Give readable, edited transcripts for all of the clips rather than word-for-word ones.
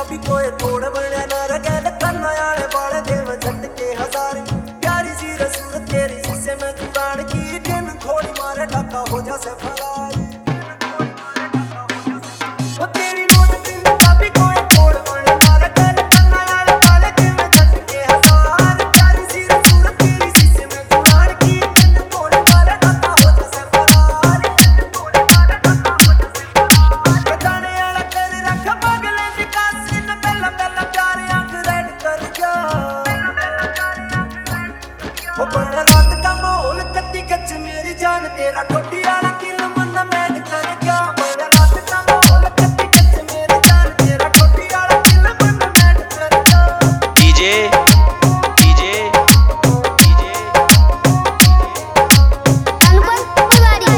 भी कोई तोड़ बनया ना रगैल करना आले बाले देव झटके हजार प्यारी सी रसूरत तेरी शीशे में जुगाड़ की दिन थोड़ी मारे ढाका हो जा से फरार मेरी जान तेरा ठोडी वाला किल मन मैन कर गया बड़ा रात का माहौल कत्ती कच मेरी जान तेरा ठोडी वाला किल मन मैन कर गया DJ DJ DJ Anupam Tiwari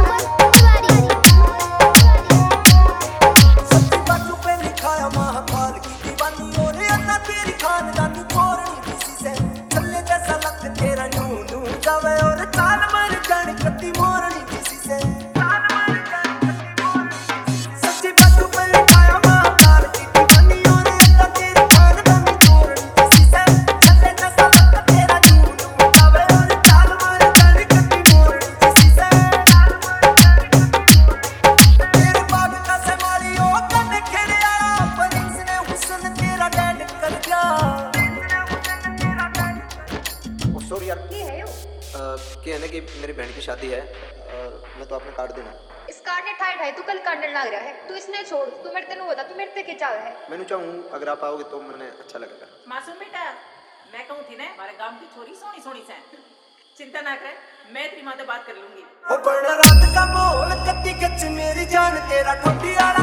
सच्ची बातों पे लिखाया महाकाल की दीवानी और अन्ना तेरी खानदानी कोरनी किसी से चले जैसा लग तेरा नू नू जावे और चाल मर जाने कत्ती मोरनी किसी से सच्ची बातों पे लिखाया महाकाल की दीवानी और अन्ना तेरी खानदानी कोरनी किसी से चले जैसा लग तेरा नू नू जावे और चाल मर जाने कत्ती मोरनी किसी से तेरे बाग का से मारी ओ कने खेड़े आला पर इसने हुस्न तेरा डैड कर गया सॉरी यार ये है यो कहने की मेरी बहन की शादी है और मैं तो आपने काट देना इस कार्ड ठाई ठाई तू कल काटने लग रहा है तू इसने छोड़ तू मेरे तेन होता तू मेरे ते के चाव है मैंने चाहूँ अगर आप आओगे तो मैंने अच्छा लगेगा मासूम बेटा मैं कहूँ थी ना हमारे गांव की छोरी सोनी सोनी से चिंता ना कर मैं तेरी माँ से बात कर लूंगी ओ बड़ा रात का माहौल कत्ती कच मेरी जान तेरा ठोडी वाला